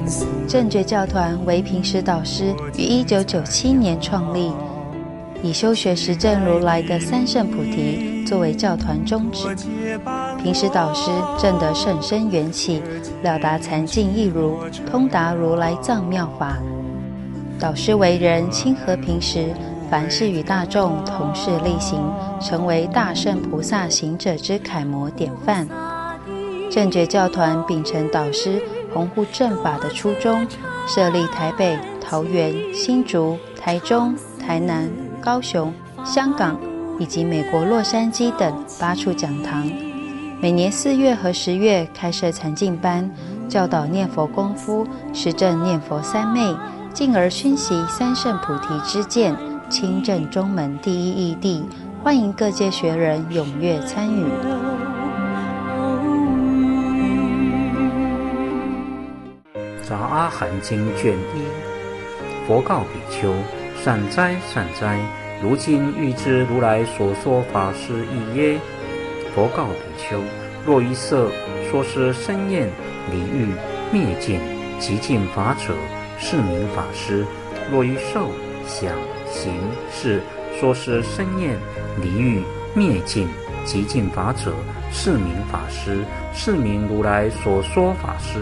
正觉教团为平时导师于1997年创立，以修学实证如来的三圣菩提作为教团宗旨。平时导师证得甚深缘起，了达禅境义如，通达如来藏妙法。导师为人亲和平时，凡事与大众同事力行，成为大圣菩萨行者之楷模典范。正觉教团秉承导师弘护正法的初衷，设立台北、桃园、新竹、台中、台南、高雄、香港以及美国洛杉矶等8处讲堂，每年4月和10月开设禅净班，教导念佛功夫，实证念佛三昧，进而熏习三圣菩提之见，亲证中门第一义谛，欢迎各界学人踊跃参与。 杂阿含经卷1，佛告比丘：善哉善哉，如今欲知如来所说法是义耶？佛告比丘：若于色说是生厌离欲灭尽极尽法者，是名法师；若于受想行识说是生厌离欲灭尽极尽法者，是名法师，是名如来所说法师。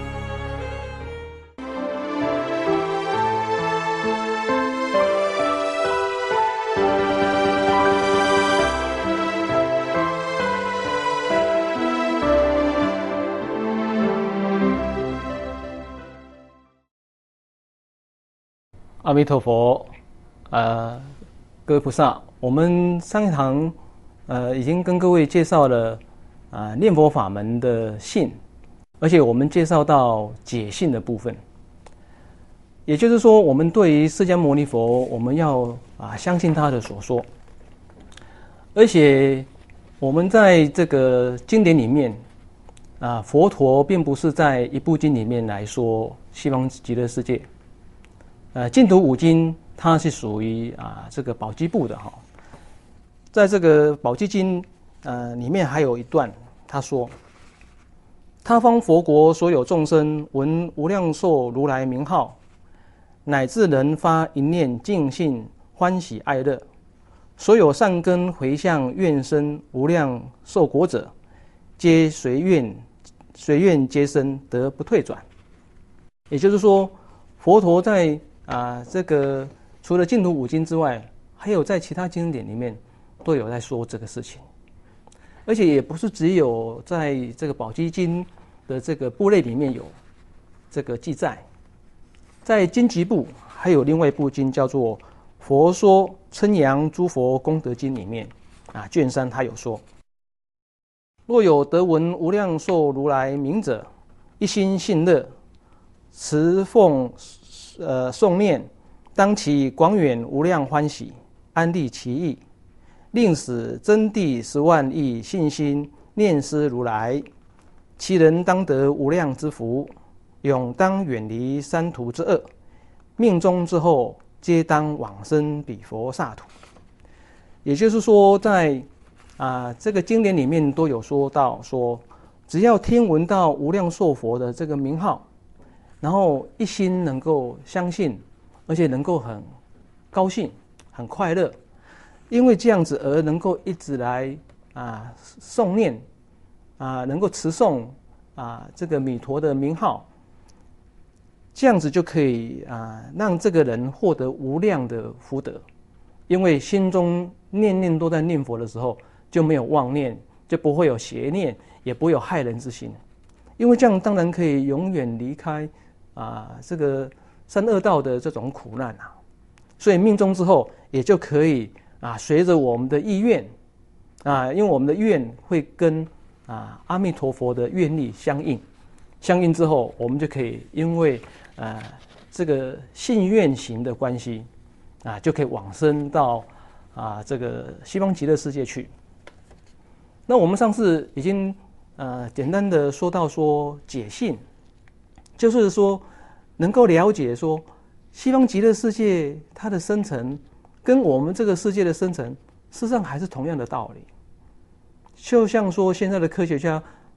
阿弥陀佛，各位菩萨，我们上一堂已经跟各位介绍了念佛法门的信，而且我们介绍到解信的部分。也就是说，我们对于释迦牟尼佛，我们要相信他的所说，而且我们在这个经典里面佛陀并不是在一部经里面来说西方极乐世界。净土五经它是属于这个宝积部的哈，在这个宝积经里面还有一段，他说：他方佛国所有众生闻无量寿如来名号，乃至能发一念净信欢喜爱乐，所有善根回向愿生无量寿国者，皆随愿皆生，得不退转。也就是说，佛陀在这个除了净土五经之外，还有在其他经典里面都有在说这个事情，而且也不是只有在这个宝积经的这个部类里面有这个记载，在经集部还有另外一部经叫做《佛说称扬诸佛功德经》里面卷3他有说：若有得闻无量寿如来名者，一心信乐，持奉诵念，当其广远无量欢喜，安立其意，令使真谛10万亿信心念思如来，其人当得无量之福，永当远离三途之恶，命终之后皆当往生彼佛刹土。也就是说，在这个经典里面都有说到说，只要听闻到无量寿佛的这个名号，然后一心能够相信，而且能够很高兴很快乐，因为这样子而能够一直来诵念能够持诵这个弥陀的名号，这样子就可以让这个人获得无量的福德。因为心中念念都在念佛的时候，就没有妄念，就不会有邪念，也不会有害人之心。因为这样当然可以永远离开这个三恶道的这种苦难所以命中之后也就可以随着我们的意愿因为我们的愿会跟阿弥陀佛的愿力相应之后，我们就可以因为这个信愿行的关系就可以往生到这个西方极乐世界去。那我们上次已经简单的说到说解信，就是说能够了解说西方极乐世界它的生成跟我们这个世界的生成事实上还是同样的道理。就像说现在的科学家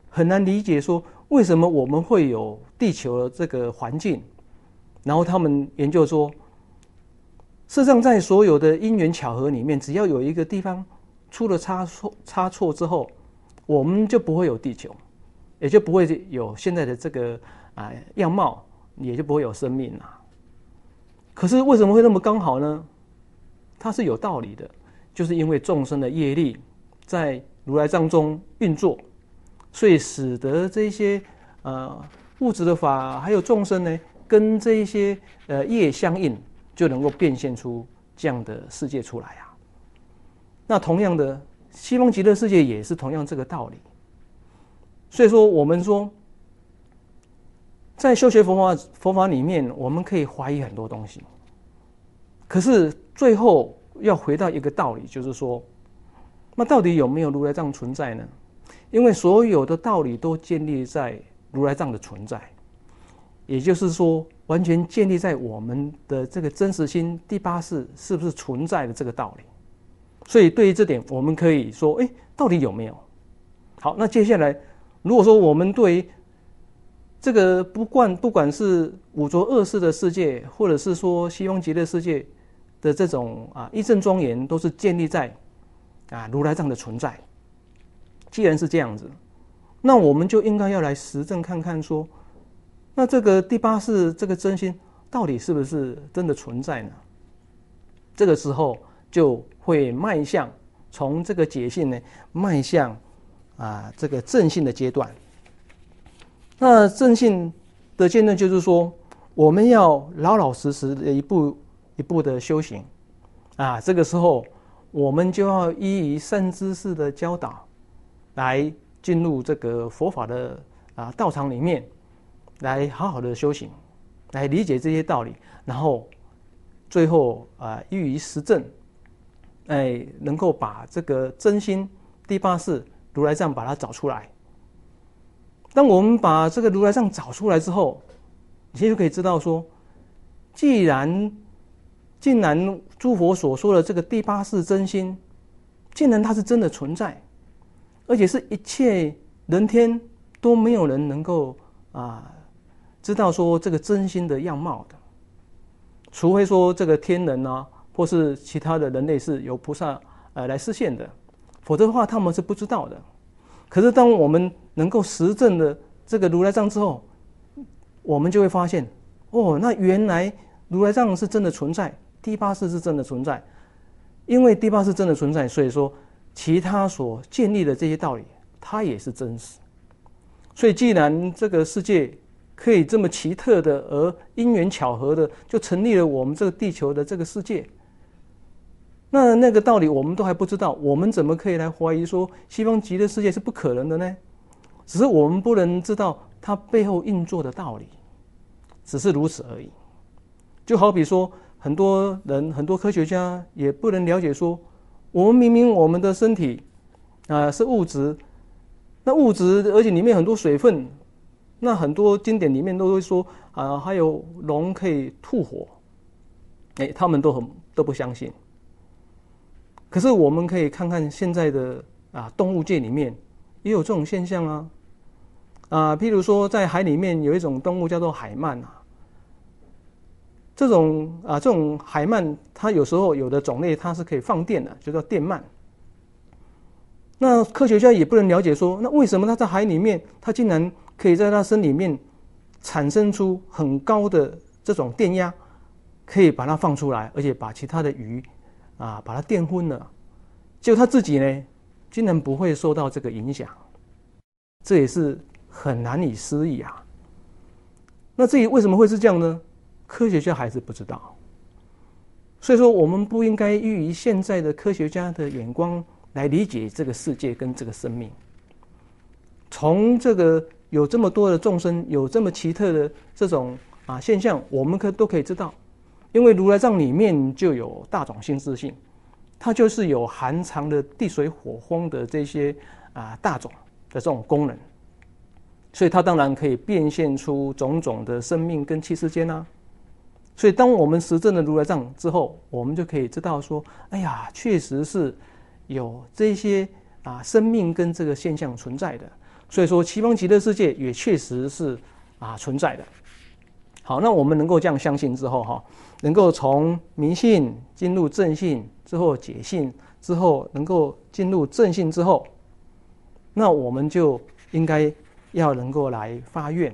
很难理解说为什么我们会有地球的这个环境。然后他们研究说，事实上在所有的因缘巧合里面，只要有一个地方出了差错之后，我们就不会有地球，也就不会有现在的这个样貌，也就不会有生命啊。可是为什么会那么刚好呢？它是有道理的，就是因为众生的业力在如来藏中运作，所以使得这些物质的法还有众生呢，跟这一些业相应，就能够变现出这样的世界出来啊。那同样的，西方极乐世界也是同样这个道理。所以说，我们说，在修学佛法里面，我们可以怀疑很多东西，可是最后要回到一个道理，就是说，那到底有没有如来藏存在呢？因为所有的道理都建立在如来藏的存在，也就是说，完全建立在我们的这个真实心第八识是不是存在的这个道理。所以对于这点，我们可以说，到底有没有？好，那接下来，如果说我们对于这个不管是五浊恶世的世界，或者是说西方极乐世界的这种一正庄严，都是建立在如来藏的存在。既然是这样子，那我们就应该要来实证看看说，那这个第八识这个真心到底是不是真的存在呢？这个时候就会迈向从这个解性呢，迈向这个正性的阶段。那正性的阶段就是说，我们要老老实实的一步一步的修行这个时候我们就要依于善知识的教导，来进入这个佛法的道场里面，来好好的修行，来理解这些道理，然后最后依于实证，能够把这个真心第八识如来藏把它找出来。当我们把这个如来藏找出来之后，你就可以知道说，竟然诸佛所说的这个第八识真心，竟然它是真的存在，而且是一切人天都没有人能够知道说这个真心的样貌的，除非说这个天人或是其他的人类是由菩萨来示现的，否则的话他们是不知道的。可是当我们能够实证的这个如来藏之后，我们就会发现，那原来如来藏是真的存在，第八识是真的存在。因为第八识真的存在，所以说其他所建立的这些道理，它也是真实。所以既然这个世界可以这么奇特的，而因缘巧合的就成立了我们这个地球的这个世界，那个道理我们都还不知道，我们怎么可以来怀疑说西方极乐世界是不可能的呢？只是我们不能知道它背后运作的道理，只是如此而已。就好比说，很多人很多科学家也不能了解说，我们明明我们的身体是物质，那物质而且里面很多水分，那很多经典里面都会说还有龙可以吐火，他们都不相信。可是我们可以看看现在的动物界里面也有这种现象譬如说在海里面有一种动物叫做海鳗这种海鳗，它有时候有的种类它是可以放电的，就叫电鳗。那科学家也不能了解说，那为什么它在海里面，它竟然可以在它身里面产生出很高的这种电压，可以把它放出来，而且把其他的鱼把它电昏了，结果他自己呢，竟然不会受到这个影响，这也是很难以思议啊。那至于为什么会是这样呢？科学家还是不知道。所以说，我们不应该依于现在的科学家的眼光来理解这个世界跟这个生命。从这个有这么多的众生，有这么奇特的这种现象，我们都可以知道。因为如来藏里面就有大种心自性，它就是有含藏的地水火风的这些大种的这种功能，所以它当然可以变现出种种的生命跟气世间所以当我们实证了如来藏之后，我们就可以知道说，确实是有这些生命跟这个现象存在的。 所以说西方极乐世界也确实是存在的。好，那我们能够这样相信之后能够从迷信进入正信之后解信之后，能够进入正信之后，那我们就应该要能够来发愿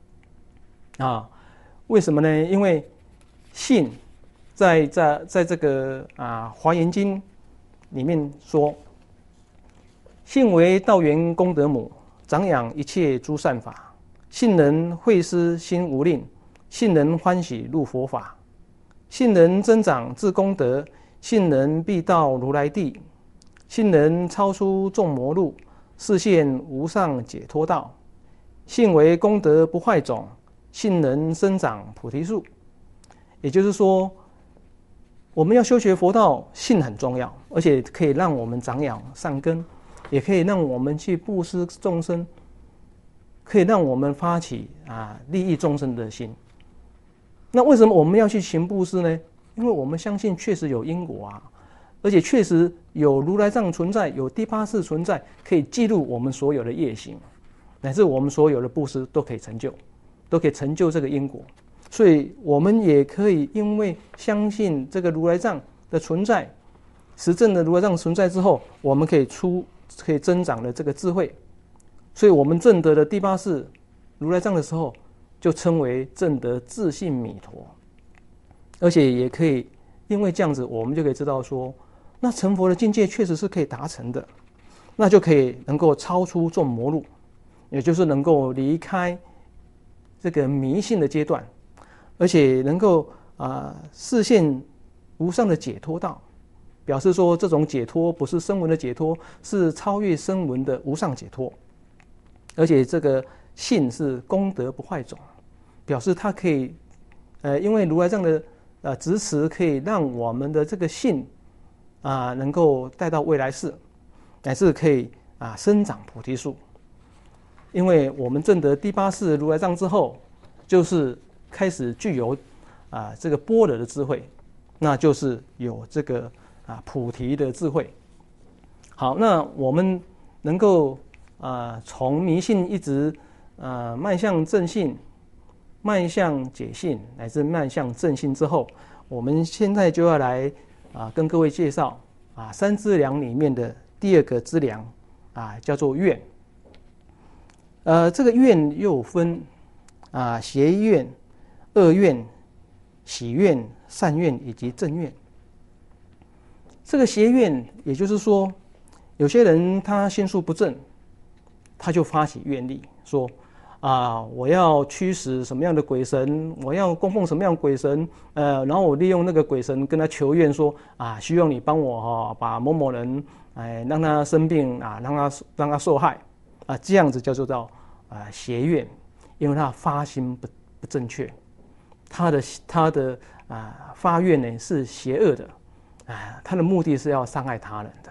为什么呢？因为信在这个华严经里面说，信为道源功德母，长养一切诸善法。信人慧思心无吝，信人欢喜入佛法，信人增长自功德，信人必到如来地，信人超出众魔路，示现无上解脱道。信为功德不坏种，信人生长菩提树。也就是说，我们要修学佛道，信很重要，而且可以让我们长养善根，也可以让我们去布施众生，可以让我们发起利益众生的心。那为什么我们要去行布施呢？因为我们相信确实有因果而且确实有如来藏存在，有第八识存在，可以记录我们所有的业行，乃至我们所有的布施都可以成就这个因果。所以我们也可以因为相信这个如来藏的存在，实证的如来藏存在之后，我们可以增长的这个智慧。所以我们证得的第八识如来藏的时候，就称为证得自性弥陀。而且也可以因为这样子，我们就可以知道说，那成佛的境界确实是可以达成的，那就可以能够超出众魔路，也就是能够离开这个迷信的阶段，而且能够示现无上的解脱道，表示说这种解脱不是声闻的解脱，是超越声闻的无上解脱。而且这个信是功德不坏种，表示它可以因为如来藏的支持，可以让我们的这个信能够带到未来世，乃至可以生长菩提树。因为我们证得第八识如来藏之后，就是开始具有这个般若的智慧，那就是有这个菩提的智慧。好，那我们能够从迷信一直迈向正信，迈向解信，乃至迈向正信之后，我们现在就要来跟各位介绍三资粮里面的第二个资粮叫做愿。这个愿又分邪愿、恶愿、喜愿、善愿以及正愿。这个邪愿，也就是说，有些人他心术不正，他就发起愿力，说我要驱使什么样的鬼神，我要供奉什么样的鬼神，然后我利用那个鬼神跟他求愿说希望你帮我把某某人让他生病让他受害这样子叫做邪愿，因为他发心不正确，他的发愿呢是邪恶的，他的目的是要伤害他人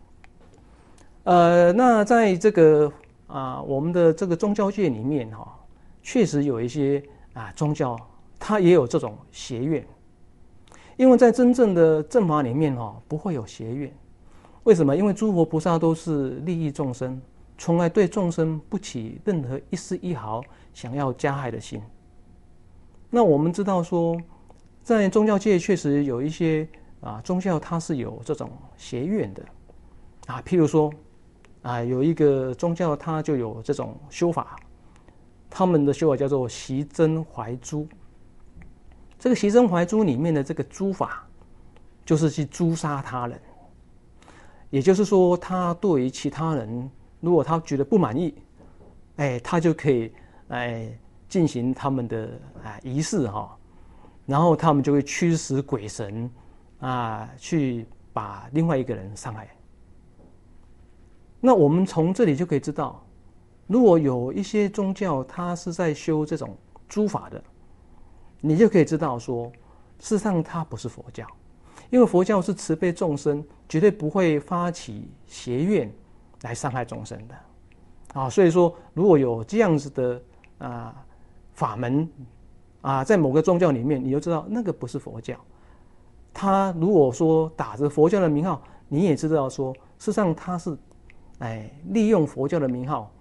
的。那在这个我们的这个宗教界里面确实有一些宗教它也有这种邪愿，因为在真正的正法里面不会有邪愿。为什么？因为诸佛菩萨都是利益众生，从来对众生不起任何一丝一毫想要加害的心。那我们知道说，在宗教界确实有一些宗教它是有这种邪愿的譬如说有一个宗教它就有这种修法，他们的修法叫做息增怀诛。这个息增怀诛里面的这个诛法，就是去诛杀他人。也就是说，他对于其他人，如果他觉得不满意，他就可以进行他们的仪式然后他们就会驱使鬼神去把另外一个人伤害。那我们从这里就可以知道，如果有一些宗教它是在修这种诛法的，你就可以知道说，事实上它不是佛教，因为佛教是慈悲众生，绝对不会发起邪愿来伤害众生的所以说，如果有这样子的法门在某个宗教里面，你就知道那个不是佛教。他如果说打着佛教的名号，你也知道说，事实上他是利用佛教的名号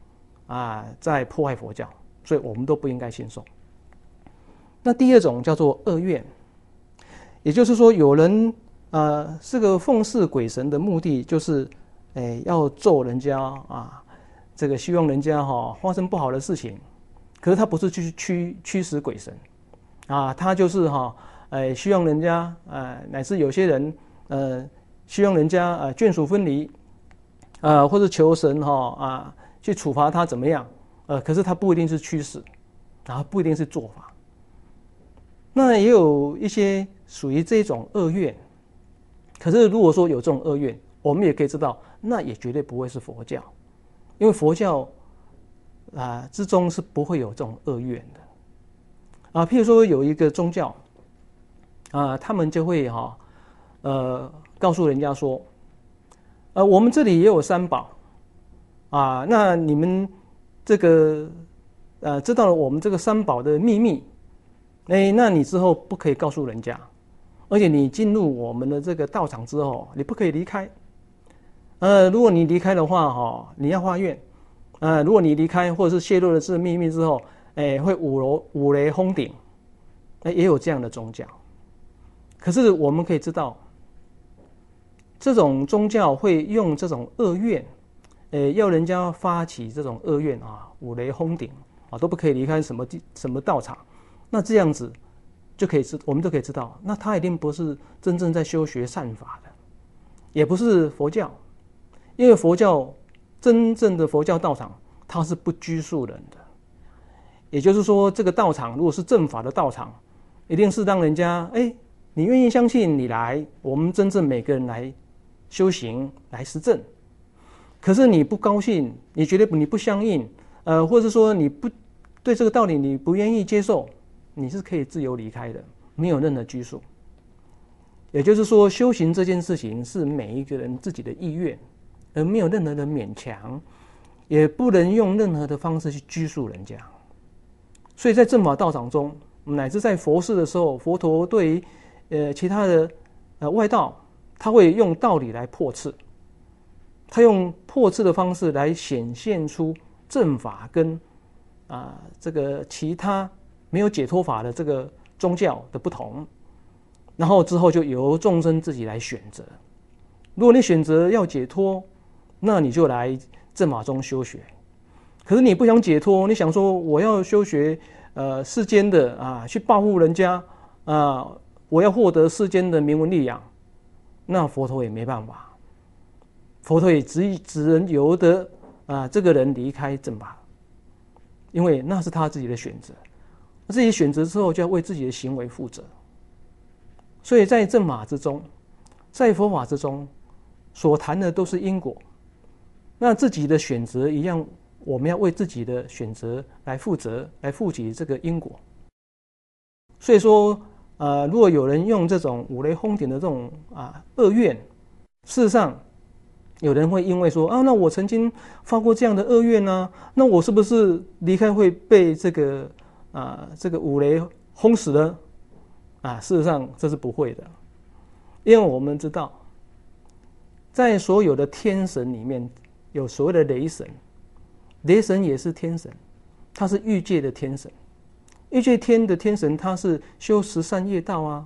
在破坏佛教，所以我们都不应该信受。那第二种叫做恶愿，也就是说有人这个奉祀鬼神的目的就是要咒人家这个希望人家发生不好的事情，可是他不是去驱使鬼神他就是希望人家乃至有些人希望人家眷属分离或者求神去处罚他怎么样可是他不一定是驱使不一定是做法。那也有一些属于这种恶愿，可是如果说有这种恶愿，我们也可以知道那也绝对不会是佛教，因为佛教之中是不会有这种恶愿的譬如说有一个宗教他们就会告诉人家说我们这里也有三宝那你们这个知道了我们这个三宝的秘密那你之后不可以告诉人家，而且你进入我们的这个道场之后你不可以离开如果你离开的话你要发愿如果你离开或者是泄露了这个秘密之后会五雷轰顶也有这样的宗教。可是我们可以知道这种宗教会用这种恶愿要人家发起这种恶愿五雷轰顶都不可以离开什么道场，那这样子我们就可以知道那他一定不是真正在修学善法的，也不是佛教，因为佛教真正的佛教道场它是不拘束人的，也就是说这个道场如果是正法的道场一定是让人家你愿意相信你来，我们真正每个人来修行来实证。可是你不高兴，你觉得你不相应或者说你不对这个道理你不愿意接受，你是可以自由离开的，没有任何拘束。也就是说修行这件事情是每一个人自己的意愿，而没有任何的勉强，也不能用任何的方式去拘束人家。所以在正法道场中乃至在佛事的时候，佛陀对于其他的外道他会用道理来破斥，他用破斥的方式来显现出正法跟这个其他没有解脱法的这个宗教的不同，然后之后就由众生自己来选择。如果你选择要解脱，那你就来正法中修学。可是你不想解脱，你想说我要修学世间的去报复人家我要获得世间的名闻利养，那佛陀也没办法，佛陀也只能由得这个人离开正法，因为那是他自己的选择，自己选择之后就要为自己的行为负责。所以在正法之中，在佛法之中所谈的都是因果，那自己的选择一样，我们要为自己的选择来负责，来负起这个因果。所以说如果有人用这种五雷轰顶的这种恶愿，事实上有人会因为说那我曾经发过这样的恶愿那我是不是离开会被这个五雷轰死了事实上这是不会的，因为我们知道在所有的天神里面有所谓的雷神，雷神也是天神，他是欲界的天神，欲界天的天神他是修13业道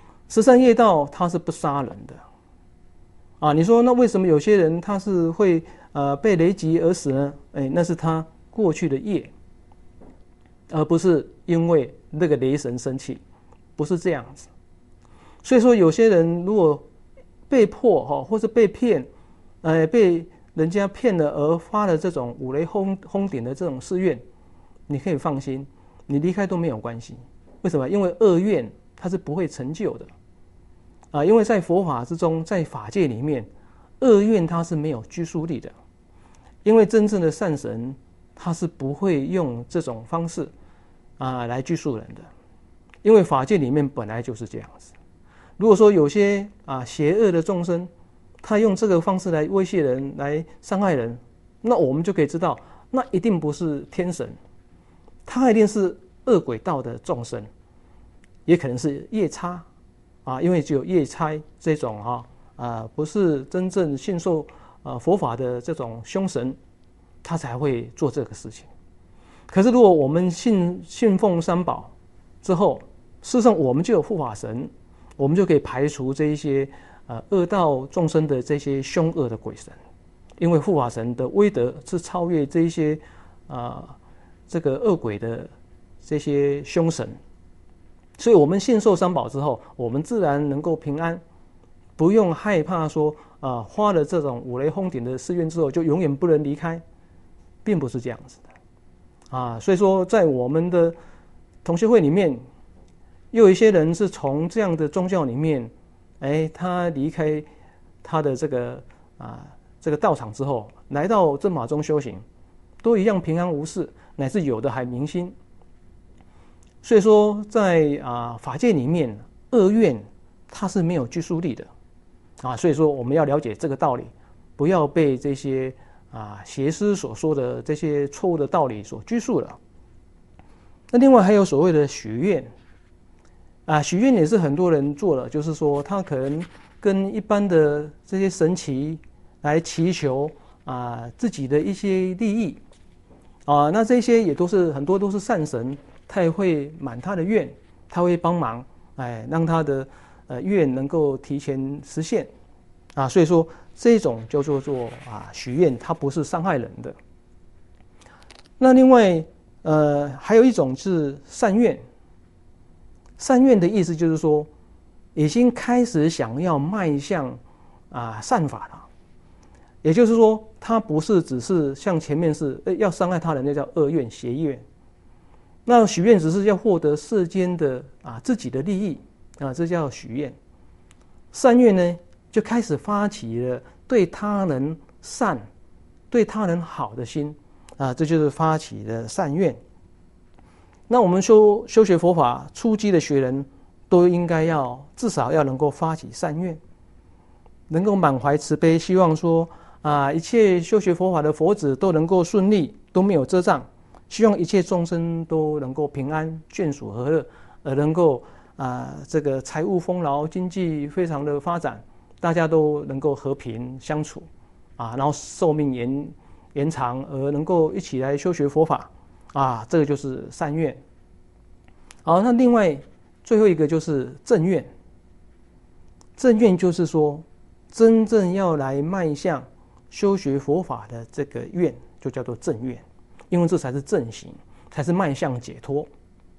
13业道他是不杀人的你说那为什么有些人他是会被雷击而死呢？那是他过去的业，而不是因为那个雷神生气，不是这样子。所以说有些人如果被迫或是被骗被人家骗了而发了这种五雷轰顶的这种誓愿，你可以放心，你离开都没有关系。为什么？因为恶愿它是不会成就的因为在佛法之中，在法界里面，恶愿它是没有拘束力的。因为真正的善神他是不会用这种方式来拘束人的，因为法界里面本来就是这样子。如果说有些邪恶的众生他用这个方式来威胁人，来伤害人，那我们就可以知道那一定不是天神，他一定是恶鬼道的众生，也可能是夜叉因为只有夜叉这种不是真正信受佛法的这种凶神他才会做这个事情。可是如果我们信奉三宝之后，事实上我们就有护法神，我们就可以排除这一些恶道众生的这些凶恶的鬼神，因为护法神的威德是超越这一些这个恶鬼的这些凶神，所以我们信受三宝之后，我们自然能够平安，不用害怕说花了这种五雷轰顶的誓愿之后就永远不能离开，并不是这样子的所以说在我们的同学会里面，又有一些人是从这样的宗教里面，他离开他的这个道场之后，来到正法中修行，都一样平安无事，乃至有的还明心。所以说在法界里面，恶愿它是没有拘束力的所以说我们要了解这个道理，不要被这些邪师所说的这些错误的道理所拘束了。那另外还有所谓的许愿许愿也是很多人做了，就是说他可能跟一般的这些神祇来祈求自己的一些利益那这些也都是很多都是善神，他也会满他的愿，他会帮忙让他的愿能够提前实现所以说这种就叫做许愿，它不是伤害人的。那另外还有一种是善愿，善愿的意思就是说已经开始想要迈向善法了，也就是说他不是只是像前面是要伤害他人，那叫恶愿邪愿。那许愿只是要获得世间的自己的利益这叫许愿。善愿呢，就开始发起了对他人善、对他人好的心这就是发起的善愿。那我们修学佛法初机的学人，都应该至少要能够发起善愿，能够满怀慈悲，希望说一切修学佛法的佛子都能够顺利，都没有遮障，希望一切众生都能够平安眷属和乐，而能够这个财务丰饶，经济非常的发展，大家都能够和平相处然后寿命延长，而能够一起来修学佛法这个就是善愿。好，那另外最后一个就是正愿。正愿就是说真正要来迈向修学佛法的这个愿，就叫做正愿，因为这才是正行，才是迈向解脱。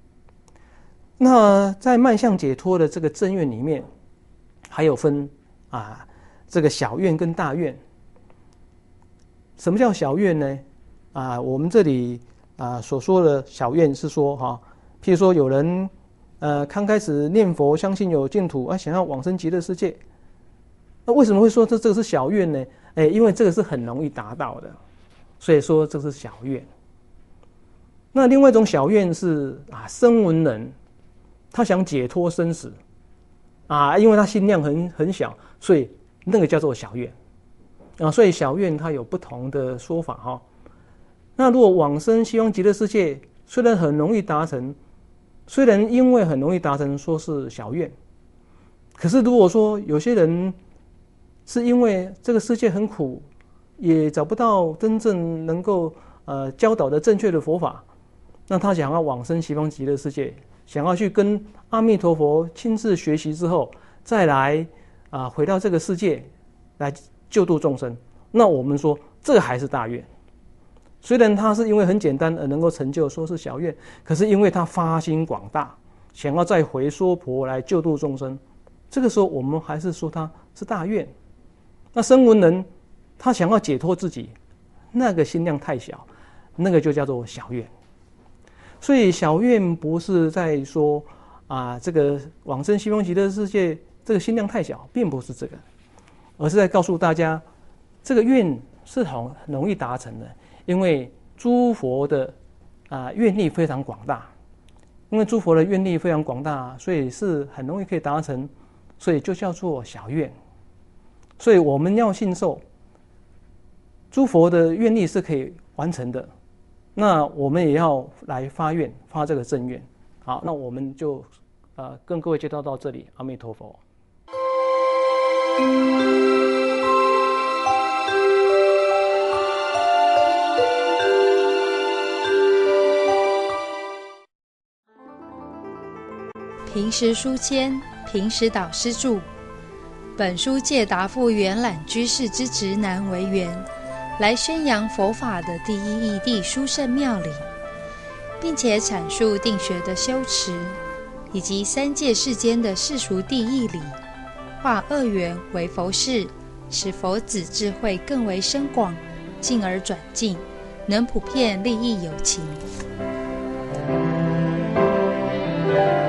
那在迈向解脱的这个正愿里面，还有分这个小愿跟大愿。什么叫小愿呢？我们这里所说的小愿是说譬如说有人刚开始念佛，相信有净土想要往生极乐世界，那为什么会说这个是小愿呢？因为这个是很容易达到的，所以说这是小愿。那另外一种小愿是声闻人，他想解脱生死因为他心量很小，所以那个叫做小愿所以小愿它有不同的说法那如果往生希望极乐世界，虽然很容易达成，虽然因为很容易达成说是小愿，可是如果说有些人是因为这个世界很苦，也找不到真正能够教导的正确的佛法，那他想要往生西方极乐世界，想要去跟阿弥陀佛亲自学习之后，再来回到这个世界来救度众生，那我们说这个还是大愿。虽然他是因为很简单而能够成就，说是小愿，可是因为他发心广大，想要再回娑婆来救度众生，这个时候我们还是说他是大愿。那声闻人他想要解脱自己，那个心量太小，那个就叫做小愿。所以小愿不是在说这个往生西方极乐世界这个心量太小，并不是这个，而是在告诉大家这个愿是很容易达成的，因为诸佛的愿力非常广大，因为诸佛的愿力非常广大，所以是很容易可以达成，所以就叫做小愿。所以我们要信受诸佛的愿力是可以完成的，那我们也要来发愿，发这个正愿。好，那我们就跟各位介绍到这里，阿弥陀佛。 平时书签，平时导师著。本书借答复圆懒居士之直男为缘，来宣扬佛法的第一义谛殊胜妙理，并且阐述定学的修持，以及三界世间的世俗谛义理，化恶缘为佛事，使佛子智慧更为深广，进而转进，能普遍利益有情。